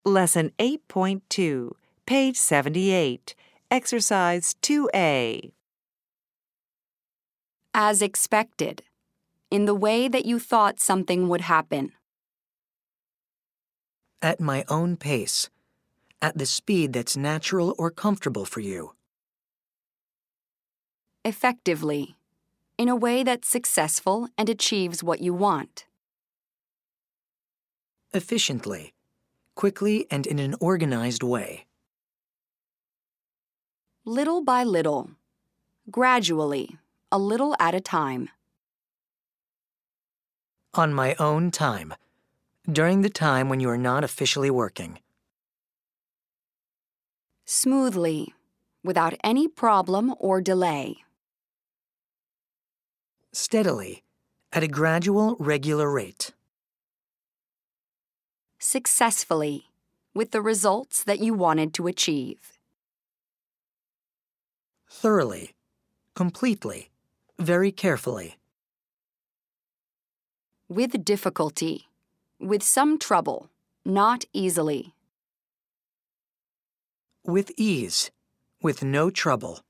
Lesson 8.2, page 78, Exercise 2A. As expected, in the way that you thought something would happen. At my own pace. At the speed that's natural or comfortable for you. Effectively, in a way that's successful and achieves what you want. Efficiently. Quickly and in an organized way. Little by little. Gradually, a little at a time. On my own time. During the time when you are not officially working. Smoothly, without any problem or delay. Steadily. At a gradual, regular rate. Successfully, with the results that you wanted to achieve. Thoroughly. Completely. Very carefully. With difficulty, with some trouble, not easily. With ease. With no trouble.